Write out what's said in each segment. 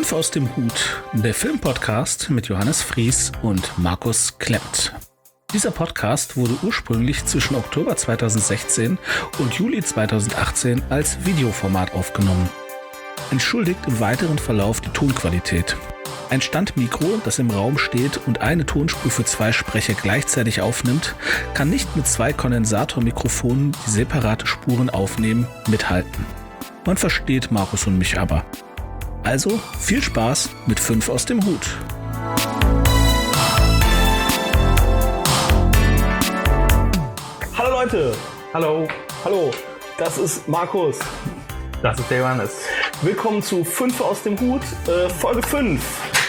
5 aus dem Hut, der Filmpodcast mit Johannes Fries und Markus Klemmt. Dieser Podcast wurde ursprünglich zwischen Oktober 2016 und Juli 2018 als Videoformat aufgenommen. Entschuldigt im weiteren Verlauf die Tonqualität. Ein Standmikro, das im Raum steht und eine Tonspur für 2 Sprecher gleichzeitig aufnimmt, kann nicht mit 2 Kondensatormikrofonen, die separate Spuren aufnehmen, mithalten. Man versteht Markus und mich aber. Also viel Spaß mit 5 aus dem Hut. Hallo Leute! Hallo, Das ist Markus. das ist der Johannes. Willkommen zu 5 aus dem Hut, Folge 5.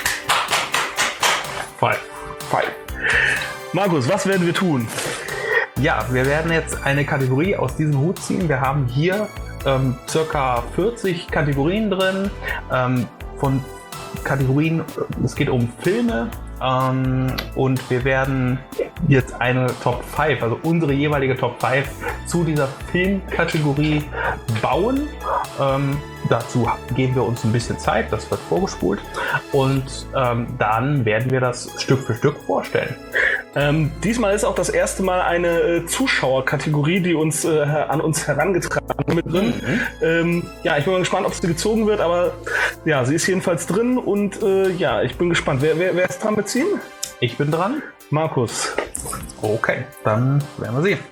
Five. Markus, was werden wir tun? Ja, wir werden jetzt eine Kategorie aus diesem Hut ziehen. Wir haben hier circa 40 Kategorien drin. Von Kategorien, es geht um Filme. Und wir werden jetzt eine Top 5, also unsere jeweilige Top 5 zu dieser Filmkategorie bauen. Dazu geben wir uns ein bisschen Zeit, das wird vorgespult. Und dann werden wir das Stück für Stück vorstellen. Diesmal ist auch das erste Mal eine Zuschauerkategorie, die uns an uns herangetragen wird mit drin. Ja, ich bin mal gespannt, ob sie gezogen wird, aber ja, sie ist jedenfalls drin und ja, ich bin gespannt. Wer ist dran mit ziehen? Ich bin dran. Markus. Okay, dann werden wir sehen.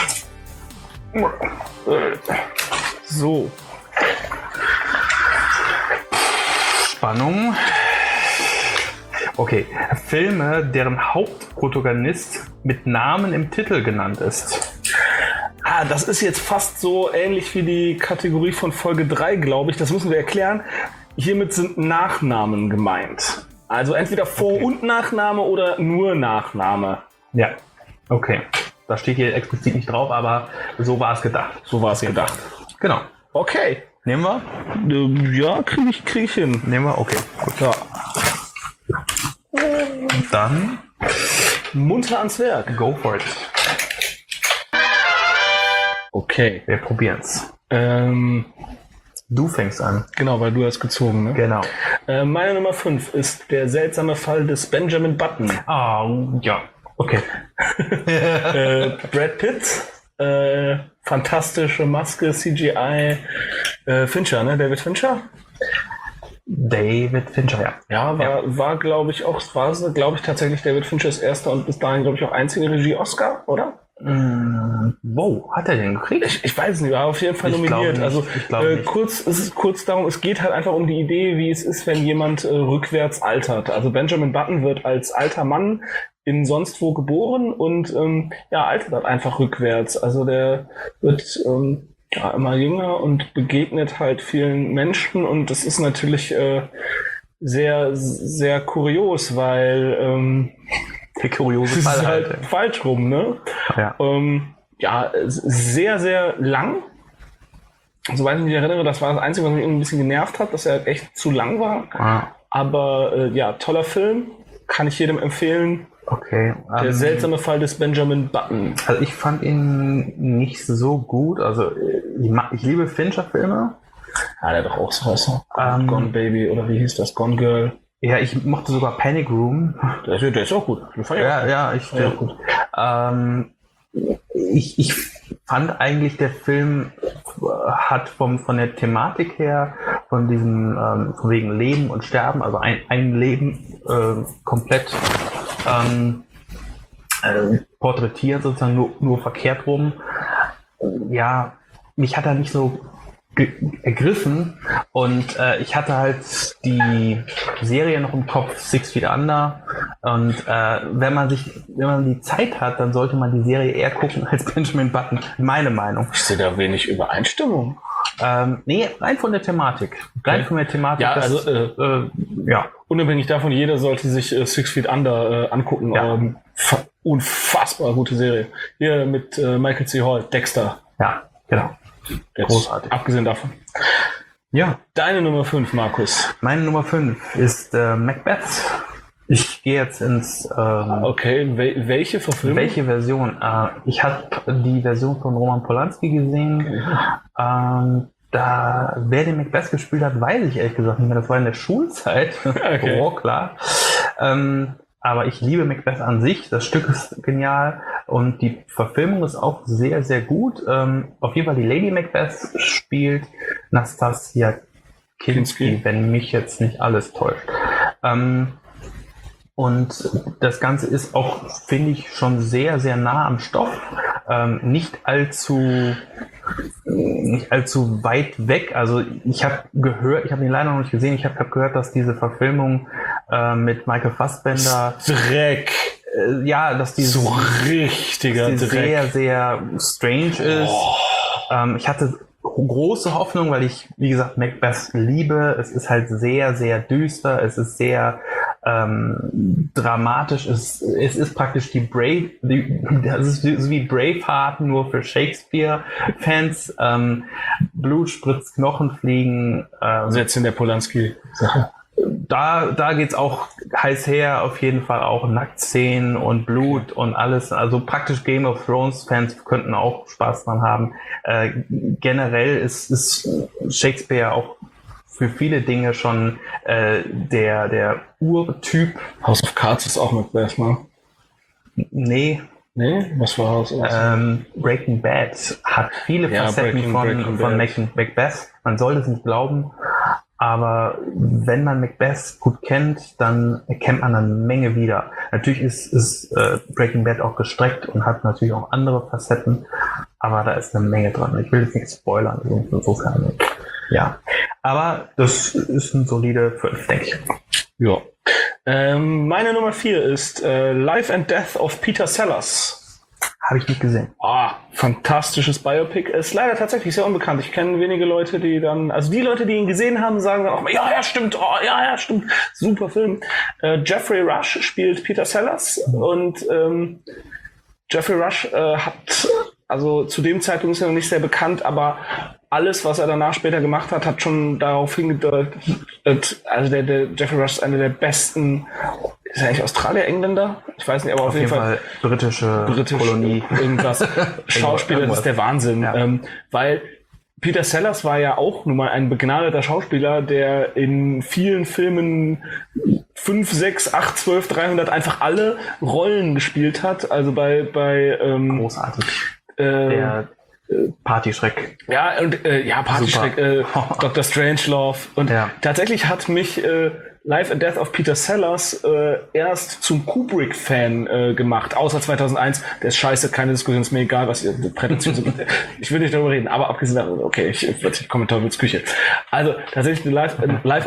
So. Spannung. Okay, Filme, deren Hauptprotagonist mit Namen im Titel genannt ist. Das ist jetzt fast so ähnlich wie die Kategorie von Folge 3, glaube ich. Das müssen wir erklären. Hiermit sind Nachnamen gemeint. Also entweder Vor- und Nachname oder nur Nachname. Ja, okay. Das steht hier explizit nicht drauf, aber so war es gedacht. Genau. Okay. Nehmen wir? Ja, krieg ich hin. Nehmen wir? Okay, gut. Ja. Dann Munter ans Werk. go for it. Okay. Wir probieren's. Du fängst an. Genau, weil du hast gezogen, ne? Genau. Meine Nummer 5 ist der seltsame Fall des Benjamin Button. Ja. Okay. Brad Pitt, fantastische Maske, CGI, Fincher, ne? David Fincher? David Fincher, ja. Ja, war glaube ich tatsächlich David Finchers erster und bis dahin, glaube ich, auch einziger Regie-Oscar, oder? Wow, hat er den gekriegt? Ich weiß nicht, war auf jeden Fall Ich nominiert. glaube Also nicht. Ich glaube nicht. es ist kurz darum, es geht halt einfach um die Idee, wie es ist, wenn jemand rückwärts altert. Also Benjamin Button wird als alter Mann in sonst wo geboren und altert halt einfach rückwärts. Also der wird immer jünger und begegnet halt vielen Menschen und das ist natürlich sehr, sehr kurios, weil Der kuriose es Fall ist halt falsch rum, ne? Ja. Sehr, sehr lang. Soweit ich mich erinnere, das war das Einzige, was mich irgendwie ein bisschen genervt hat, dass er echt zu lang war. Aber toller Film, kann ich jedem empfehlen. Okay. Der seltsame Fall des Benjamin Button. Also ich fand ihn nicht so gut. Also ich liebe Fincher-Filme. Ja, der hat doch auch so was. Gone Baby oder wie hieß das? Gone Girl. Ja, ich mochte sogar Panic Room. Der ist auch gut. Den fand ich auch gut. Ich fand eigentlich, der Film hat von der Thematik her, von diesem von wegen Leben und Sterben, also ein Leben komplett porträtiert, sozusagen nur verkehrt rum. Ja, mich hat er nicht so ergriffen und ich hatte halt die Serie noch im Kopf, Six Feet Under, und wenn man die Zeit hat, dann sollte man die Serie eher gucken als Benjamin Button, meine Meinung. Ich sehe da wenig Übereinstimmung. Nee, rein von der Thematik. Ja, also unabhängig davon, jeder sollte sich Six Feet Under angucken. Ja. Unfassbar gute Serie. Hier mit Michael C. Hall, Dexter. Ja, genau. Jetzt, Großartig. Abgesehen davon. Ja. Deine Nummer 5, Markus. Meine Nummer 5 ist Macbeth. Ich gehe jetzt ins... Okay, welche Verfilmung? Welche Version? Ich habe die Version von Roman Polanski gesehen. wer den Macbeth gespielt hat, weiß ich ehrlich gesagt nicht mehr. Das war in der Schulzeit. Okay. Oh, klar. Aber ich liebe Macbeth an sich. Das Stück ist genial und die Verfilmung ist auch sehr, sehr gut. Auf jeden Fall die Lady Macbeth spielt Nastassja Kinski, wenn mich jetzt nicht alles täuscht. Und das Ganze ist auch, finde ich, schon sehr, sehr nah am Stoff. Nicht allzu weit weg. Also ich habe den leider noch nicht gesehen, ich habe gehört, dass diese Verfilmung mit Michael Fassbender Dreck. Dass die So richtiger Dreck. sehr, sehr strange ist. Ich hatte große Hoffnung, weil ich, wie gesagt, Macbeth liebe. Es ist halt sehr, sehr düster. Es ist sehr dramatisch. Es ist praktisch das ist so wie Braveheart, nur für Shakespeare-Fans. Blut spritzt, Knochen fliegen. Jetzt in der Polanski. Da geht's auch heiß her, auf jeden Fall auch Nacktszenen und Blut und alles. Also praktisch Game of Thrones-Fans könnten auch Spaß dran haben. Generell ist Shakespeare auch für viele Dinge schon der Urtyp. House of Cards ist auch Macbeth, ne? Nee, was war House of Cards? Breaking Bad hat viele Facetten von Macbeth. Man sollte es nicht glauben, aber wenn man Macbeth gut kennt, dann erkennt man eine Menge wieder. Natürlich ist Breaking Bad auch gestreckt und hat natürlich auch andere Facetten, aber da ist eine Menge dran. Ich will jetzt nicht spoilern, insofern. Ja, aber das ist ein solide 5, denke ich. Ja. Meine Nummer 4 ist Life and Death of Peter Sellers. Habe ich nicht gesehen. Fantastisches Biopic. Ist leider tatsächlich sehr unbekannt. Ich kenne wenige Leute, die dann, also die Leute, die ihn gesehen haben, sagen dann auch mal, ja, stimmt, stimmt. Super Film. Geoffrey Rush spielt Peter Sellers und Geoffrey Rush hat, also zu dem Zeitpunkt ist er noch nicht sehr bekannt, aber alles, was er danach später gemacht hat, hat schon darauf hingedeutet, also der Geoffrey Rush ist einer der besten, ist er eigentlich Australier, Engländer? Ich weiß nicht, aber auf jeden Fall britische Kolonie. Irgendwas. Schauspieler, das ist der Wahnsinn. Ja. Weil Peter Sellers war ja auch nun mal ein begnadeter Schauspieler, der in vielen Filmen 5, 6, 8, 12, 300 einfach alle Rollen gespielt hat. Also bei großartig. Der Partyschreck. Ja, und Partyschreck, Dr. Strangelove. Und tatsächlich hat mich Life and Death of Peter Sellers erst zum Kubrick-Fan gemacht, außer 2001. Der ist scheiße, keine Diskussion, ist mir egal, was ihr Prätension sind. Ich will nicht darüber reden, aber abgesehen davon, okay, ich komme in Teufels Küche. Also tatsächlich Life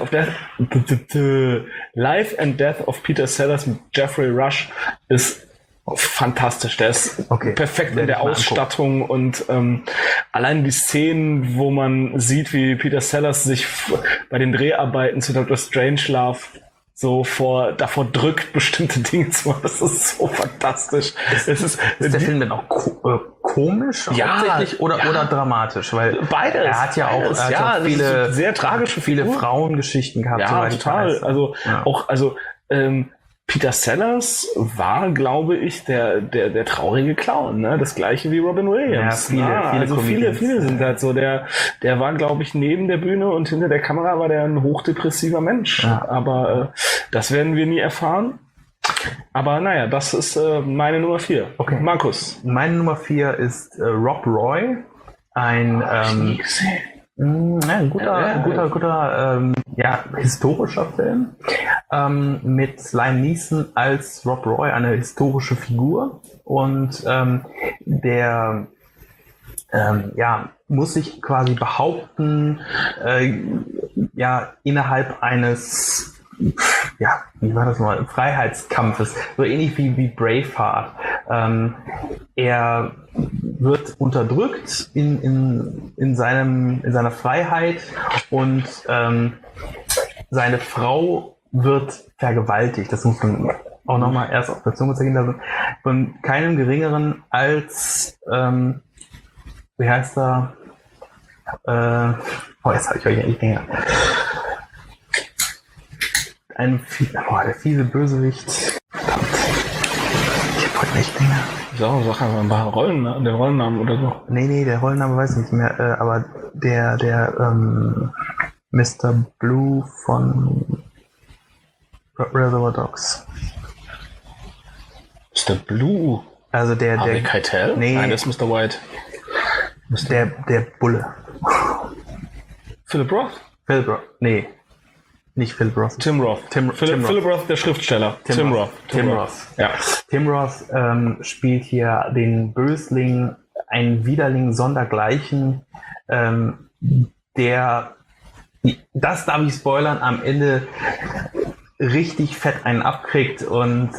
and Death of Peter Sellers mit Geoffrey Rush ist fantastisch, der ist perfekt in der Ausstattung und allein die Szenen, wo man sieht, wie Peter Sellers sich bei den Dreharbeiten zu Dr. Strangelove so davor drückt, bestimmte Dinge zu machen. Das ist so fantastisch. Ist der Film denn auch komisch hauptsächlich oder dramatisch? Weil beides. Er hat ja auch viele sehr tragische, viele Frauengeschichten gehabt. Ja, total. Also Peter Sellers war, glaube ich, der traurige Clown, ne? Das gleiche wie Robin Williams. Ja, viele sind halt so. Der war, glaube ich, neben der Bühne und hinter der Kamera war der ein hochdepressiver Mensch. Ja. Aber das werden wir nie erfahren. Aber naja, das ist meine Nummer 4. Okay. Markus. Meine Nummer 4 ist Rob Roy. Ein guter historischer Film mit Liam Neeson als Rob Roy, eine historische Figur und der muss sich quasi behaupten innerhalb eines wie war das mal? Freiheitskampfes, so ähnlich wie Braveheart. Er wird unterdrückt in seiner Freiheit und seine Frau wird vergewaltigt. Das muss man auch nochmal erst auf der Zunge zergehen lassen. Von keinem Geringeren als wie heißt er? Jetzt habe ich euch nicht länger. Der fiese Bösewicht. Flintlichtlinge. So, sag einfach mal den Rollennamen oder so. Nee, der Rollenname weiß ich nicht mehr, aber der Mr. Blue von Reservoir Dogs. Mr. Blue? Also der Keitel? Nee, nein, das ist Mr. White. Der Bulle. Philip Roth? Nee, nicht Philip Roth. Tim Roth. Philip Roth, der Schriftsteller. Tim Roth. Ja. Tim Roth spielt hier den Bösling, einen Widerling sondergleichen, der, das darf ich spoilern, am Ende richtig fett einen abkriegt und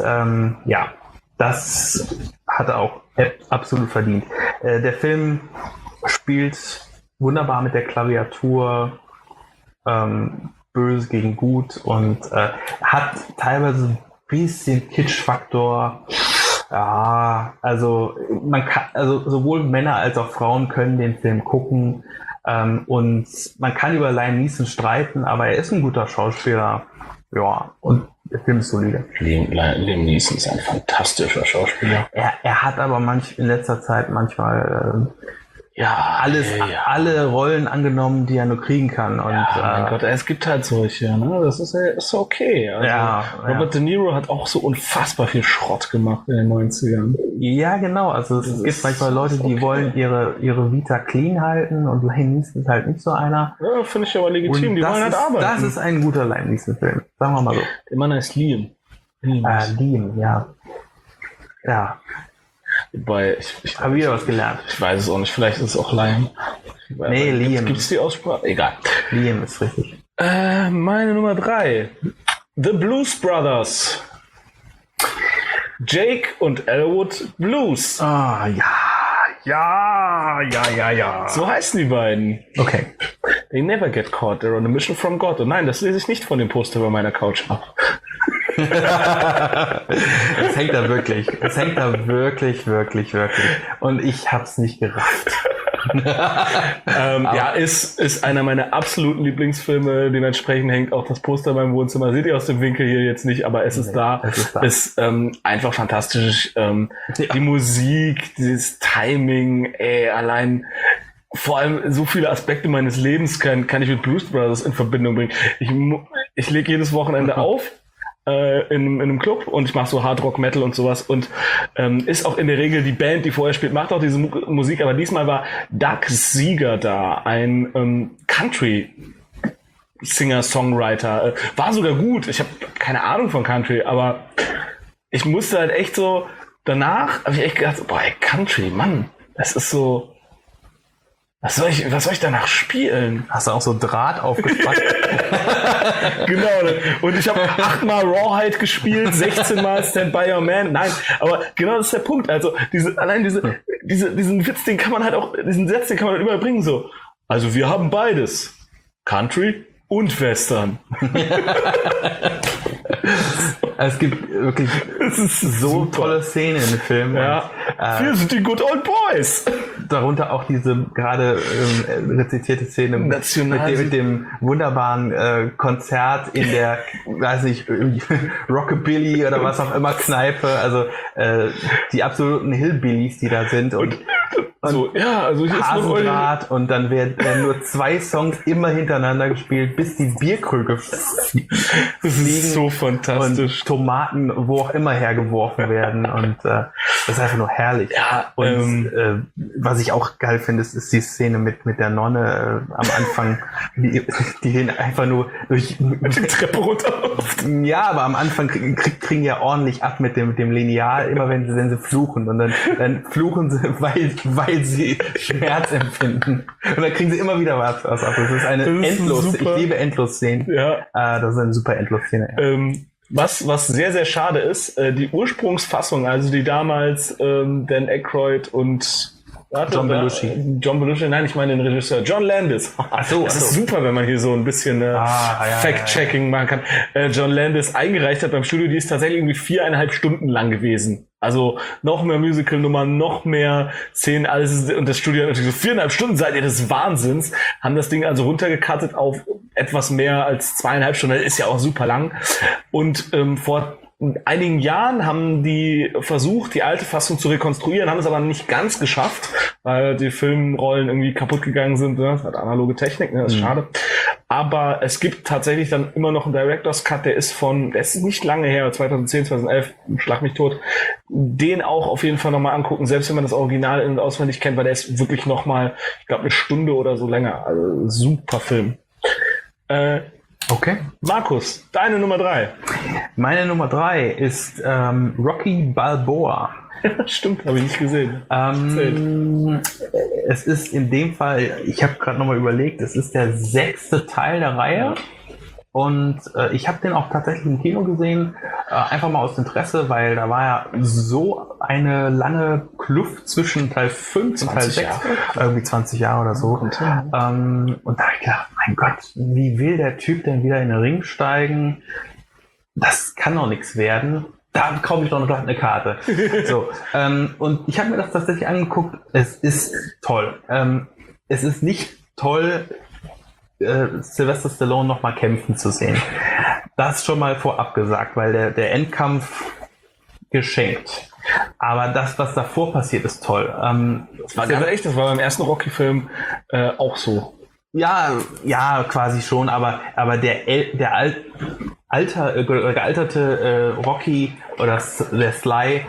das hat er auch absolut verdient. Der Film spielt wunderbar mit der Klaviatur, böse gegen gut und hat teilweise ein bisschen Kitschfaktor. Ja, also man kann, also sowohl Männer als auch Frauen können den Film gucken und man kann über Liam Neeson streiten, aber er ist ein guter Schauspieler. Ja, und der Film ist solide. Liam Neeson ist ein fantastischer Schauspieler. Er hat aber in letzter Zeit manchmal alle Rollen angenommen, die er nur kriegen kann. Und, mein Gott, es gibt halt solche, ne? Das ist okay. Also, Robert De Niro hat auch so unfassbar viel Schrott gemacht in den 90ern. Ja, genau. Also es gibt manchmal Leute, die wollen ihre Vita clean halten und Liam Neeson ist halt nicht so einer. Ja, finde ich aber legitim. Und die wollen halt arbeiten. Das ist ein guter Liam Neeson-Film. Sagen wir mal so. Der Mann heißt Liam. Liam, ja. Ja. Wobei, ich habe wieder was gelernt. Ich weiß es auch nicht, vielleicht ist es auch Liam. Nee, Liam. Gibt es die Aussprache? Egal. Liam ist richtig. Meine Nummer 3. The Blues Brothers. Jake und Elwood Blues. Ah, ja. So heißen die beiden. Okay. They never get caught, they're on a mission from God. Und nein, das lese ich nicht von dem Poster bei meiner Couch ab. Es hängt da wirklich. Und ich hab's nicht gerafft. Ist einer meiner absoluten Lieblingsfilme. Dementsprechend hängt auch das Poster in meinem Wohnzimmer. Seht ihr aus dem Winkel hier jetzt nicht, aber es ist da. Ist einfach fantastisch. Die Musik, dieses Timing, allein vor allem so viele Aspekte meines Lebens kann ich mit Blues Brothers in Verbindung bringen. Ich lege jedes Wochenende auf in einem Club und ich mache so Hard Rock Metal und sowas und ist auch in der Regel die Band, die vorher spielt, macht auch diese Musik, aber diesmal war Doug Seeger da, ein Country Singer-Songwriter, war sogar gut, ich habe keine Ahnung von Country, aber ich musste halt echt so, danach habe ich echt gedacht, boah, ey, Country, Mann, das ist so, was soll ich danach spielen? Hast du auch so Draht aufgespart? Genau. Und ich habe 8-mal Rawhide gespielt, 16-mal Stand By Your Man. Nein, aber genau das ist der Punkt. Also diesen Witz, diesen Satz, den kann man immer bringen so. Also wir haben beides. Country und Western. Es gibt wirklich so tolle Szenen im Film. Ja. Wir sind die Good Old Boys. Darunter auch diese gerade rezitierte Szene mit dem wunderbaren Konzert in der, weiß nicht, Rockabilly oder was auch immer Kneipe. Also die absoluten Hillbillies, die da sind. Und so, ja, also hier Hasendraht und dann werden nur 2 Songs immer hintereinander gespielt, bis die Bierkrüge fliegen. Das ist so fantastisch. Und Tomaten wo auch immer hergeworfen werden und das ist einfach nur herrlich. Ja, und was ich auch geil finde, ist die Szene mit der Nonne am Anfang, die gehen einfach nur durch die Treppe runter. Ja, aber am Anfang kriegen ja ordentlich ab mit dem Lineal, immer wenn sie fluchen und dann fluchen sie, weil sie Schmerz empfinden. Und dann kriegen sie immer wieder was ab. Das ist eine Endlos. Ich liebe Endlos-Szenen. Ja. Das ist eine super Endlos-Szene. Ja. Was sehr, sehr schade ist, die Ursprungsfassung, also die damals Dan Aykroyd und John Belushi, nein, ich meine den Regisseur John Landis. Das ist super, wenn man hier so ein bisschen Fact-Checking machen kann. John Landis eingereicht hat beim Studio, die ist tatsächlich irgendwie 4,5 Stunden lang gewesen. Also noch mehr Musical-Nummern, noch mehr Szenen, alles. Und das Studio hat natürlich so 4,5 Stunden, seid ihr des Wahnsinns, haben das Ding also runtergecuttet auf etwas mehr als 2,5 Stunden. Das ist ja auch super lang. Und vor einigen Jahren haben die versucht, die alte Fassung zu rekonstruieren, haben es aber nicht ganz geschafft, weil die Filmrollen irgendwie kaputt gegangen sind. Ne? Das hat analoge Technik, ne? Das ist schade. Aber es gibt tatsächlich dann immer noch einen Director's Cut, der ist nicht lange her, 2010, 2011, schlag mich tot. Den auch auf jeden Fall nochmal angucken, selbst wenn man das Original in- und auswendig kennt, weil der ist wirklich nochmal, ich glaube, eine Stunde oder so länger. Also super Film. Okay. Markus, deine Nummer 3. Meine Nummer 3 ist Rocky Balboa. Stimmt, habe ich nicht gesehen. Es ist in dem Fall, ich habe gerade nochmal überlegt, es ist der 6. Teil der Reihe. Und ich habe den auch tatsächlich im Kino gesehen, einfach mal aus Interesse, weil da war ja so eine lange Kluft zwischen Teil 5 und Teil 6, irgendwie 20 Jahre oder so. Und da habe ich gedacht, mein Gott, wie will der Typ denn wieder in den Ring steigen? Das kann doch nichts werden. Da kaufe ich doch noch eine Karte. So, und ich habe mir das tatsächlich angeguckt. Es ist toll. Es ist nicht toll, Sylvester Stallone noch mal kämpfen zu sehen. Das schon mal vorab gesagt, weil der Endkampf geschenkt. Aber das, was davor passiert, ist toll. Das war beim ersten Rocky-Film auch so. Ja, quasi schon, aber der gealterte Rocky oder der Sly,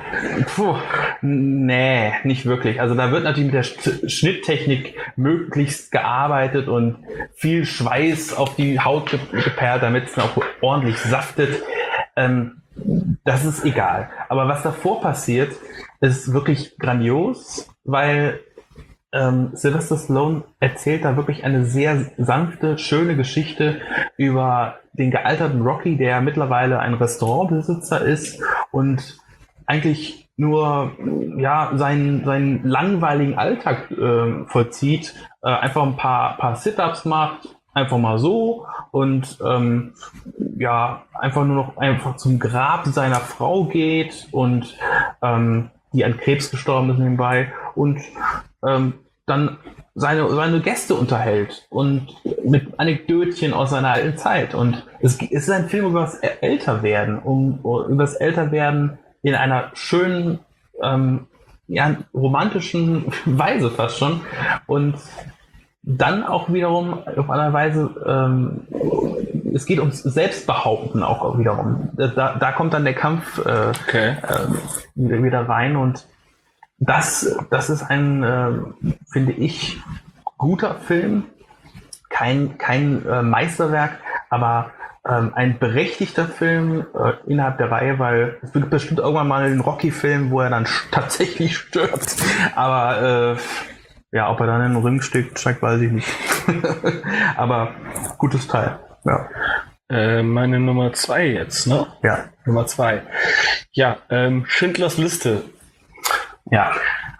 nee, nicht wirklich. Also da wird natürlich mit der Schnitttechnik möglichst gearbeitet und viel Schweiß auf die Haut geperlt, damit es auch ordentlich saftet. Das ist egal. Aber was davor passiert, ist wirklich grandios, weil Sylvester Stallone erzählt da wirklich eine sehr sanfte, schöne Geschichte über den gealterten Rocky, der mittlerweile ein Restaurantbesitzer ist und eigentlich nur seinen langweiligen Alltag vollzieht, einfach ein paar Sit-Ups macht, einfach mal so und einfach nur noch zum Grab seiner Frau geht und die an Krebs gestorben ist nebenbei und dann seine Gäste unterhält und mit Anekdötchen aus seiner alten Zeit. Und es ist ein Film über das Älterwerden, über das Älterwerden in einer schönen, romantischen Weise fast schon. Und dann auch wiederum auf einer Weise, es geht ums Selbstbehaupten auch wiederum. Da kommt dann der Kampf wieder rein und das ist ein, finde ich, guter Film. Kein Meisterwerk, aber ein berechtigter Film innerhalb der Reihe, weil es wird bestimmt irgendwann mal einen Rocky-Film, wo er dann tatsächlich stirbt. Aber ob er dann in den Ring steigt, weiß ich nicht. Aber gutes Teil. Ja. Meine Nummer 2 jetzt, ne? Ja. Nummer 2. Ja, Schindlers Liste. Ja.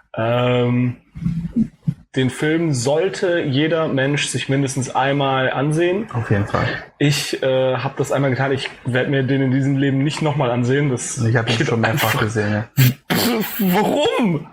Den Film sollte jeder Mensch sich mindestens einmal ansehen. Auf jeden Fall. Ich habe das einmal getan. Ich werde mir den in diesem Leben nicht nochmal ansehen. Ich habe ihn schon mehrfach gesehen. Ja. Warum?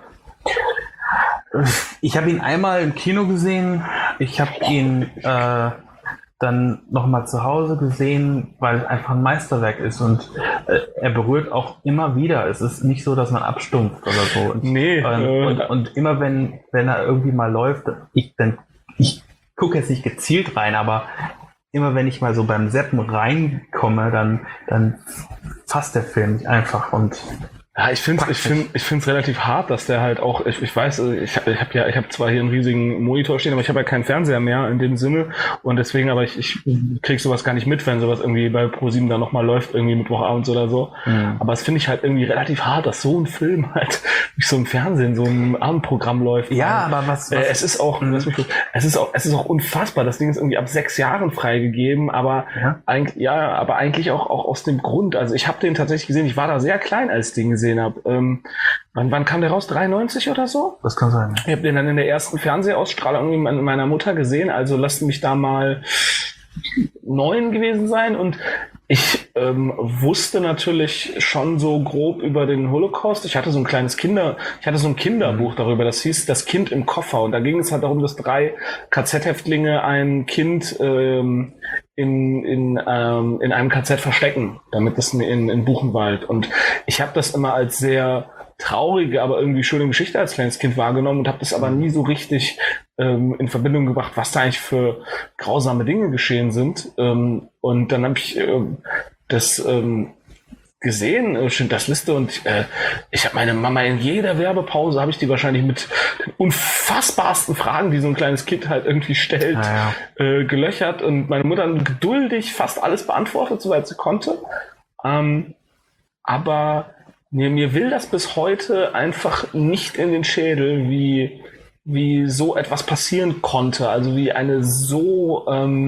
Ich habe ihn einmal im Kino gesehen. Ich habe ihn dann nochmal zu Hause gesehen, weil es einfach ein Meisterwerk ist und er berührt auch immer wieder. Es ist nicht so, dass man abstumpft oder so. Und, und immer wenn er irgendwie mal läuft, ich gucke jetzt nicht gezielt rein, aber immer wenn ich mal so beim Seppen reinkomme, dann fasst der Film mich einfach und ja, ich finde es relativ hart, dass der halt auch, ich weiß, ich habe zwar hier einen riesigen Monitor stehen, aber ich habe ja keinen Fernseher mehr in dem Sinne und deswegen, aber ich krieg sowas gar nicht mit, wenn sowas irgendwie bei ProSieben da nochmal läuft, irgendwie Mittwochabends oder so. Mhm. Aber es finde ich halt irgendwie relativ hart, dass so ein Film halt durch so ein Fernsehen, so ein Abendprogramm läuft. Ja, aber was es ist auch unfassbar. Das Ding ist irgendwie ab 6 Jahren freigegeben, aber eigentlich auch aus dem Grund. Also ich habe den tatsächlich gesehen, ich war da sehr klein, als ich den gesehen habe. Wann kam der raus? 93 oder so? Das kann sein. Ich habe den dann in der ersten Fernsehausstrahlung irgendwie meiner Mutter gesehen, also lasst mich da mal 9 gewesen sein und Ich wusste natürlich schon so grob über den Holocaust. Ich hatte so ein Kinderbuch darüber, das hieß Das Kind im Koffer. Und da ging es halt darum, dass 3 KZ-Häftlinge ein Kind in einem KZ verstecken, damit es in Buchenwald. Und ich habe das immer als sehr traurige, aber irgendwie schöne Geschichte als kleines Kind wahrgenommen und habe das aber nie so richtig in Verbindung gebracht, was da eigentlich für grausame Dinge geschehen sind. Und dann habe ich das gesehen, Schindlers Liste, und ich habe meine Mama in jeder Werbepause, habe ich die wahrscheinlich mit den unfassbarsten Fragen, die so ein kleines Kind halt irgendwie stellt, gelöchert, und meine Mutter hat geduldig fast alles beantwortet, soweit sie konnte. Aber mir will das bis heute einfach nicht in den Schädel, wie so etwas passieren konnte. Also wie eine so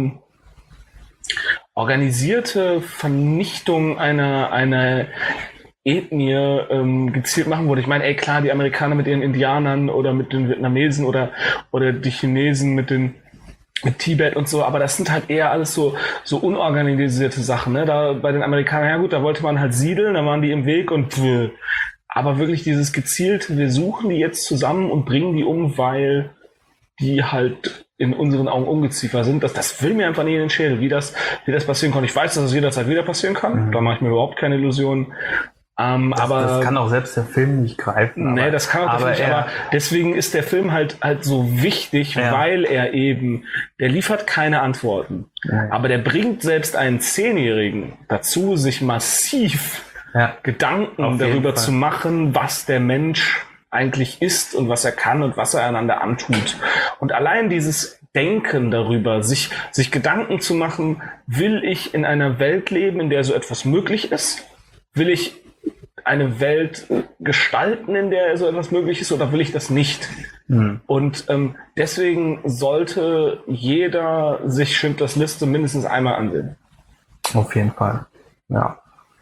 organisierte Vernichtung einer Ethnie gezielt machen wurde. Ich meine, klar, die Amerikaner mit ihren Indianern oder mit den Vietnamesen oder die Chinesen mit Tibet und so, aber das sind halt eher alles so unorganisierte Sachen, ne? Da bei den Amerikanern, ja gut, da wollte man halt siedeln, da waren die im Weg und aber wirklich dieses gezielte, wir suchen die jetzt zusammen und bringen die um, weil die halt in unseren Augen Ungeziefer sind, das will mir einfach nicht in den Schädel, wie das passieren kann. Ich weiß, dass es jederzeit wieder passieren kann, da mache ich mir überhaupt keine Illusionen. Aber das kann auch selbst der Film nicht greifen. Nee, das kann auch nicht, aber deswegen ist der Film halt so wichtig, weil er eben, der liefert keine Antworten. Aber der bringt selbst einen 10-Jährigen dazu, sich massiv Gedanken darüber zu machen, was der Mensch eigentlich ist und was er kann und was er einander antut. Und allein dieses Denken darüber, sich Gedanken zu machen, will ich in einer Welt leben, in der so etwas möglich ist? Will ich eine Welt gestalten, in der so etwas möglich ist, oder will ich das nicht? Und deswegen sollte jeder sich Schindlers Liste mindestens einmal ansehen. Auf jeden Fall, ja.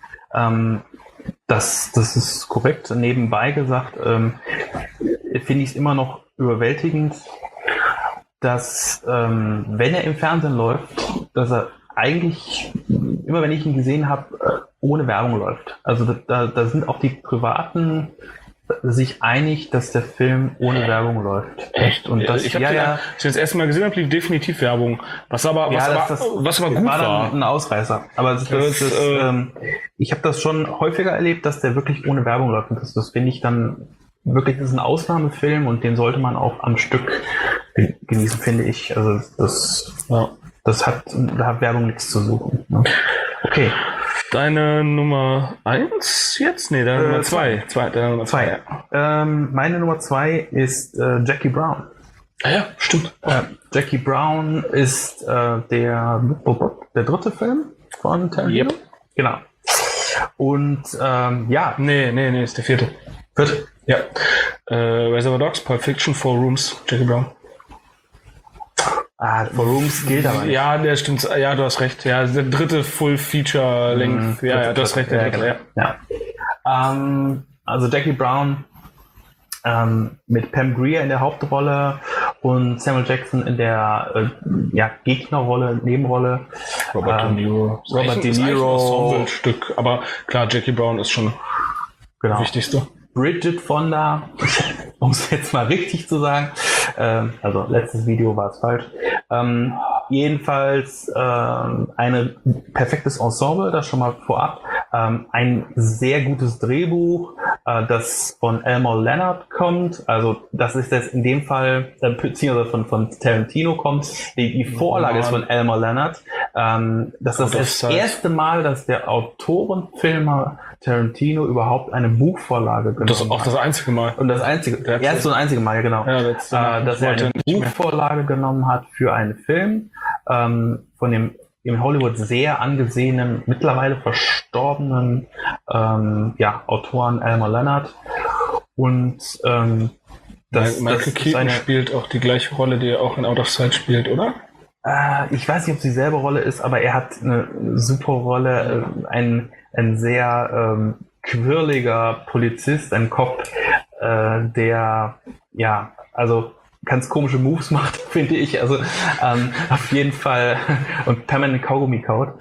Das ist korrekt. Nebenbei gesagt, finde ich es immer noch überwältigend, dass, wenn er im Fernsehen läuft, dass er eigentlich, immer wenn ich ihn gesehen habe, ohne Werbung läuft. Also da sind auch die Privaten sich einig, dass der Film ohne Werbung läuft. Echt? Und das, ich habe das erste Mal gesehen, lief definitiv Werbung. Was aber gut war. Ein Ausreißer. Aber ich habe das schon häufiger erlebt, dass der wirklich ohne Werbung läuft. Und das finde ich dann wirklich, das ist ein Ausnahmefilm und den sollte man auch am Stück genießen, finde ich. Also da hat Werbung nichts zu suchen. Ne? Okay. Deine Nummer 1 jetzt? Nee, deine Nummer 2. Deine Nummer 2. Meine Nummer 2 ist Jackie Brown. Ja, stimmt. Jackie Brown ist der 3. Film von Tarantino. Yep. Genau. Und Nee, ist der 4. 4. Ja. Reservoir Dogs, Pulp Fiction, 4 Rooms, Jackie Brown. For Rooms gilt aber nicht. Ja, der stimmt. Ja, du hast recht. Ja, der 3. Full-Feature-Length. Du hast recht. Also Jackie Brown mit Pam Grier in der Hauptrolle und Samuel Jackson in der Gegnerrolle, Nebenrolle. Robert De Niro. Robert De Niro. Ein Stück. Aber klar, Jackie Brown ist schon das Wichtigste. Bridget Fonda, um es jetzt mal richtig zu sagen, also letztes Video war es falsch, jedenfalls ein perfektes Ensemble, das schon mal vorab, ein sehr gutes Drehbuch, das von Elmore Leonard kommt, also das ist jetzt in dem Fall, beziehungsweise von Tarantino kommt, die Vorlage ist von Elmore Leonard, das ist das erste Mal, dass der Autorenfilmer Tarantino überhaupt eine Buchvorlage genommen hat. Auch das einzige Mal. Und das erste und einzige Mal, genau. Ja, dass er eine Buchvorlage genommen hat für einen Film von dem in Hollywood sehr angesehenen, mittlerweile verstorbenen Autoren Elmore Leonard. Und Michael Keaton spielt auch die gleiche Rolle, die er auch in Out of Sight spielt, oder? Ich weiß nicht, ob es dieselbe Rolle ist, aber er hat eine super Rolle, ein sehr quirliger Polizist, ein Cop, der ganz komische Moves macht, finde ich. Also auf jeden Fall und permanent Kaugummi kaut.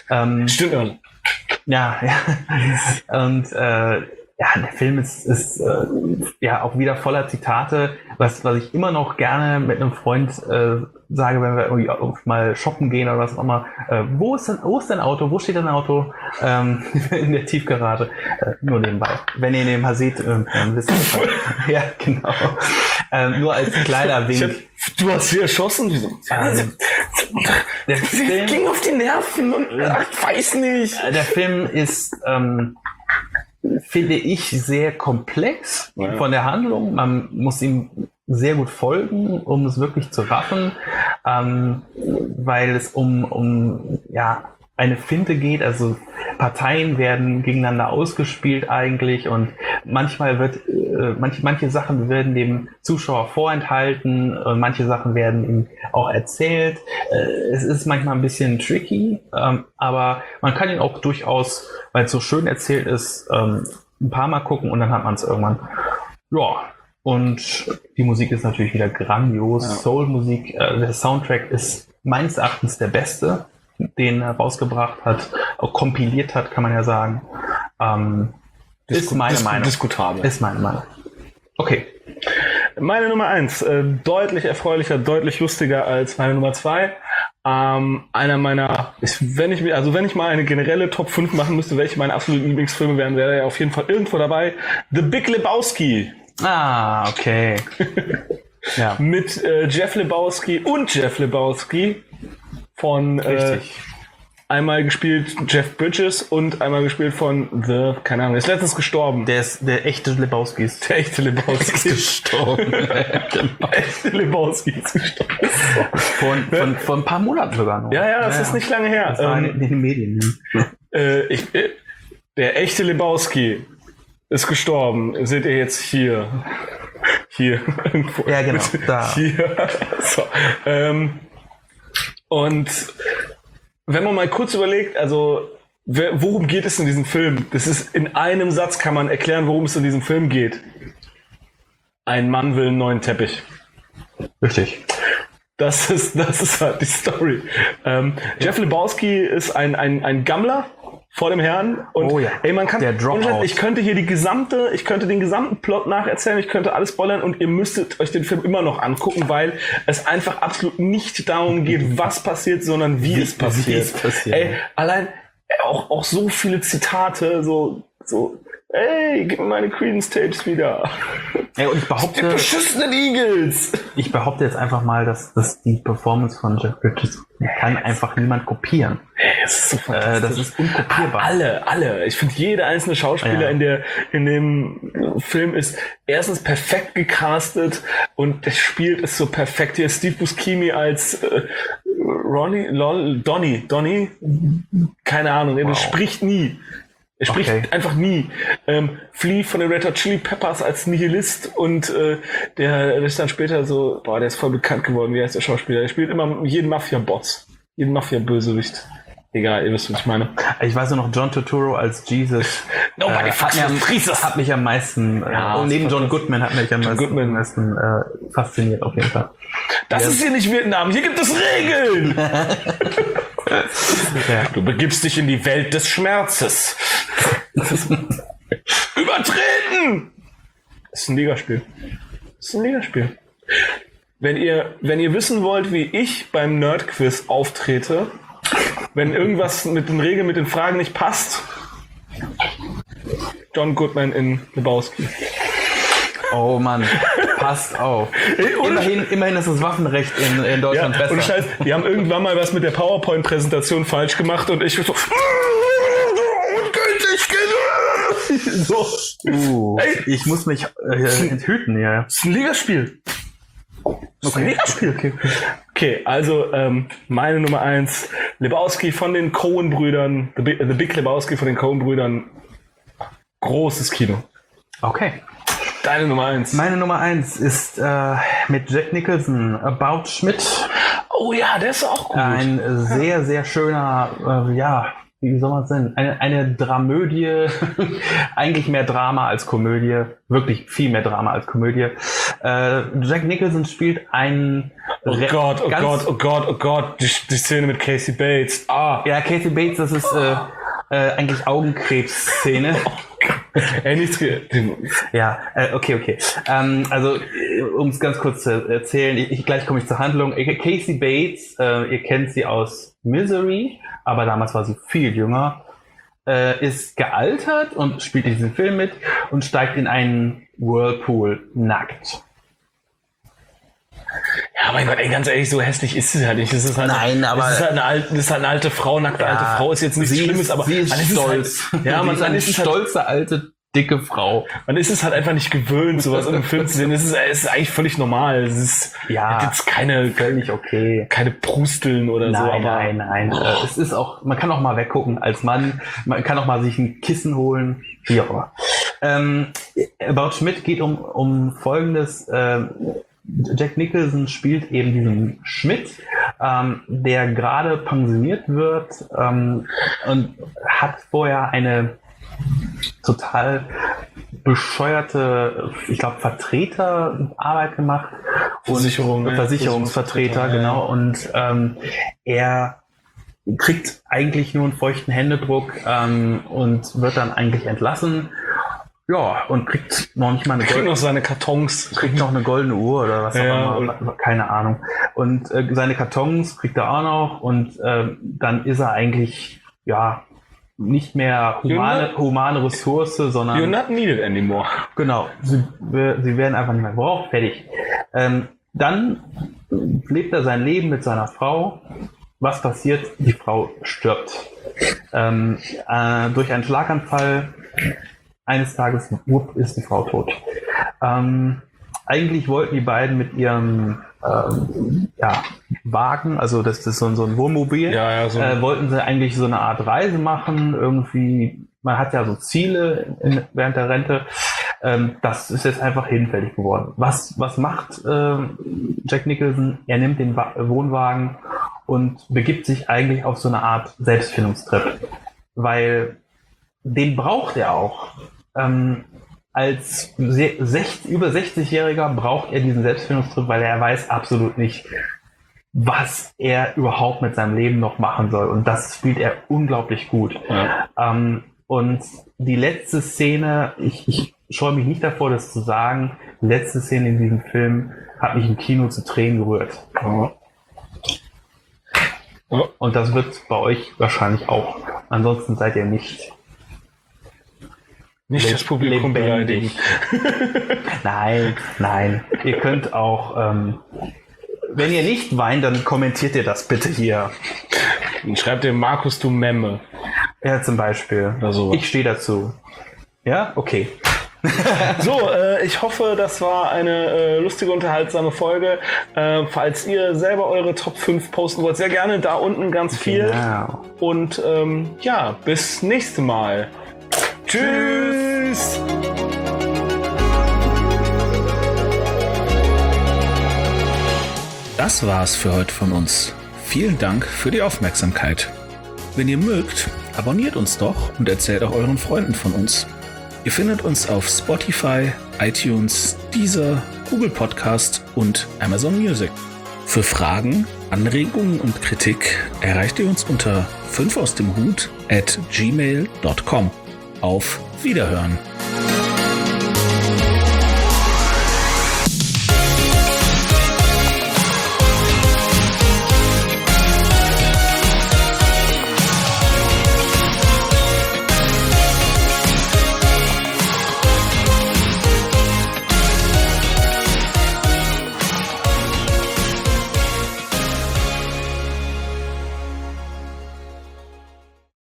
Stimmt. Ja. Und der Film ist auch wieder voller Zitate, was ich immer noch gerne mit einem Freund sage, wenn wir irgendwie mal shoppen gehen oder was auch immer. Wo ist dein Auto? Wo steht dein Auto? In der Tiefgarage. Nur nebenbei. Wenn ihr den mal seht, wisst ihr. Ja, genau. Nur als kleiner Wink. Du hast sie erschossen? Der Film ging auf die Nerven und ich weiß nicht. Der Film ist, finde ich, sehr komplex von der Handlung. Man muss ihm sehr gut folgen, um es wirklich zu raffen, weil es um eine Finte geht, also Parteien werden gegeneinander ausgespielt eigentlich und manchmal wird manche Sachen werden dem Zuschauer vorenthalten und manche Sachen werden ihm auch erzählt. Es ist manchmal ein bisschen tricky, aber man kann ihn auch durchaus, weil es so schön erzählt ist, ein paar Mal gucken und dann hat man es irgendwann. Ja, und die Musik ist natürlich wieder grandios. Ja. Soul-Musik, der Soundtrack ist meines Erachtens der beste, den er rausgebracht hat, auch kompiliert hat, kann man ja sagen. Ist meine Meinung. Diskutabel. Ist meine Meinung. Okay. Meine Nummer 1, deutlich erfreulicher, deutlich lustiger als meine Nummer 2. Einer meiner, wenn ich mal eine generelle Top 5 machen müsste, welche meine absoluten Lieblingsfilme wären, wäre er auf jeden Fall irgendwo dabei. The Big Lebowski. Ah, okay. Ja. Mit Jeff Lebowski von einmal gespielt Jeff Bridges und einmal gespielt von keine Ahnung, ist letztens gestorben. Der echte Lebowski ist. Der echte Lebowski ist gestorben. Der echte Lebowski ist gestorben. Vor ein paar Monaten sogar noch. Ja, das ist nicht lange her. Das war in den Medien. Der echte Lebowski ist gestorben. Seht ihr jetzt hier. Hier. Ja, genau. Da. Hier. So. Und wenn man mal kurz überlegt, also worum geht es in diesem Film? Das ist in einem Satz kann man erklären, worum es in diesem Film geht. Ein Mann will einen neuen Teppich. Richtig. Das ist halt die Story. Jeff Lebowski ist ein Gammler vor dem Herrn und man kann, der Dropout. Ich könnte den gesamten Plot nacherzählen, ich könnte alles spoilern und ihr müsstet euch den Film immer noch angucken, weil es einfach absolut nicht darum geht, was passiert, sondern wie es passiert. Allein auch so viele Zitate, so ey, gib mir meine Creedence-Tapes wieder. Ja, und ich behaupte, die beschissenen Eagles. Ich behaupte jetzt einfach mal, dass die Performance von Jeff Bridges kann einfach niemand kopieren. Das ist so fantastisch. Das ist unkopierbar. Alle. Ich finde, jeder einzelne Schauspieler in dem Film ist erstens perfekt gecastet und der spielt es so perfekt. Hier ist Steve Buscemi als Donnie. Keine Ahnung, der spricht nie. Er spricht einfach nie. Flea von den Red Hot Chili Peppers als Nihilist und der ist dann später so, der ist voll bekannt geworden, wie heißt der Schauspieler? Er spielt immer jeden Mafia-Boss, jeden Mafia-Bösewicht. Egal, ihr wisst, was ich meine. Ich weiß nur noch John Turturro als Jesus. Hat mich am meisten, und neben John Goodman hat mich am meisten fasziniert, auf jeden Fall. Das ist hier nicht Vietnam, hier gibt es Regeln! Du begibst dich in die Welt des Schmerzes. Übertreten! Das ist ein Ligaspiel. Wenn ihr wissen wollt, wie ich beim Nerdquiz auftrete, wenn irgendwas mit den Regeln, mit den Fragen nicht passt, John Goodman in Lebowski. Oh Mann, passt auf. Immerhin ist das Waffenrecht in Deutschland besser. Und Scheiß, die haben irgendwann mal was mit der PowerPoint-Präsentation falsch gemacht und ich so ungültig. So. Ich muss mich enthüten, ja. Das ist ein Ligaspiel. Okay, also meine Nummer 1, Lebowski von den Coen-Brüdern, The Big Lebowski von den Coen-Brüdern. Großes Kino. Okay. Deine Nummer 1. Meine Nummer 1 ist mit Jack Nicholson, About Schmidt. Oh ja, der ist auch gut. Ein sehr, sehr schöner, wie soll man es nennen? Eine Dramödie, eigentlich mehr Drama als Komödie, wirklich viel mehr Drama als Komödie. Jack Nicholson spielt einen... Oh Gott, die Szene mit Casey Bates. Ja, Casey Bates, das ist eigentlich Augenkrebs-Szene. Ja, okay. Also, um es ganz kurz zu erzählen, gleich komme ich zur Handlung. Casey Bates, ihr kennt sie aus Misery, aber damals war sie viel jünger, ist gealtert und spielt in diesem Film mit und steigt in einen Whirlpool nackt. Ja, mein Gott, ey, ganz ehrlich, so hässlich ist sie halt nicht. Das ist halt, nein, aber das ist halt eine alte Frau, nackte alte Frau ist jetzt nichts Schlimmes, aber sie ist stolz. Halt, ja, man ist eine stolze alte dicke Frau. Man ist es halt einfach nicht gewöhnt, sowas in einem Film zu sehen. Es ist eigentlich völlig normal. Es ist jetzt keine völlig okay, keine Prusteln oder so. Aber nein. Es ist auch, man kann auch mal weggucken als Mann. Man kann auch mal sich ein Kissen holen. Wie auch immer. About Schmidt geht um Folgendes. Jack Nicholson spielt eben diesen Schmidt, der gerade pensioniert wird und hat vorher eine total bescheuerte, ich glaube, Vertreterarbeit gemacht. Versicherungsvertreter, genau. Und er kriegt eigentlich nur einen feuchten Händedruck und wird dann eigentlich entlassen. Ja, und kriegt noch nicht mal noch seine Kartons. Kriegt noch eine goldene Uhr oder was auch immer. Keine Ahnung. Und seine Kartons kriegt er auch noch. Und dann ist er eigentlich, nicht mehr humane Ressource, sondern... You're not needed anymore. Genau. Sie werden einfach nicht mehr gebraucht. Fertig. Dann lebt er sein Leben mit seiner Frau. Was passiert? Die Frau stirbt. Durch einen Schlaganfall... Eines Tages, ist die Frau tot. Eigentlich wollten die beiden mit ihrem Wagen, also das ist so ein Wohnmobil, wollten sie eigentlich so eine Art Reise machen. Irgendwie, man hat ja so Ziele während der Rente. Das ist jetzt einfach hinfällig geworden. Was macht Jack Nicholson? Er nimmt den Wohnwagen und begibt sich eigentlich auf so eine Art Selbstfindungstrip. Weil den braucht er auch. Als über 60-Jähriger braucht er diesen Selbstfindungstrip, weil er weiß absolut nicht, was er überhaupt mit seinem Leben noch machen soll. Und das spielt er unglaublich gut. Ja. Und die letzte Szene, ich scheue mich nicht davor, das zu sagen, die letzte Szene in diesem Film hat mich im Kino zu Tränen gerührt. Ja. Und das wird bei euch wahrscheinlich auch. Ansonsten seid ihr nicht das Publikum beleidigen. Nein. Ihr könnt auch, wenn ihr nicht weint, dann kommentiert ihr das bitte hier. Und schreibt ihr Markus, du Memme. Ja, zum Beispiel. So. Ich stehe dazu. Ja? Okay. So, ich hoffe, das war eine lustige, unterhaltsame Folge. Falls ihr selber eure Top 5 posten wollt, sehr gerne da unten ganz viel. Genau. Und bis nächste Mal. Tschüss! Das war's für heute von uns. Vielen Dank für die Aufmerksamkeit. Wenn ihr mögt, abonniert uns doch und erzählt auch euren Freunden von uns. Ihr findet uns auf Spotify, iTunes, Deezer, Google Podcast und Amazon Music. Für Fragen, Anregungen und Kritik erreicht ihr uns unter 5ausdemhut@gmail.com. Auf Wiederhören!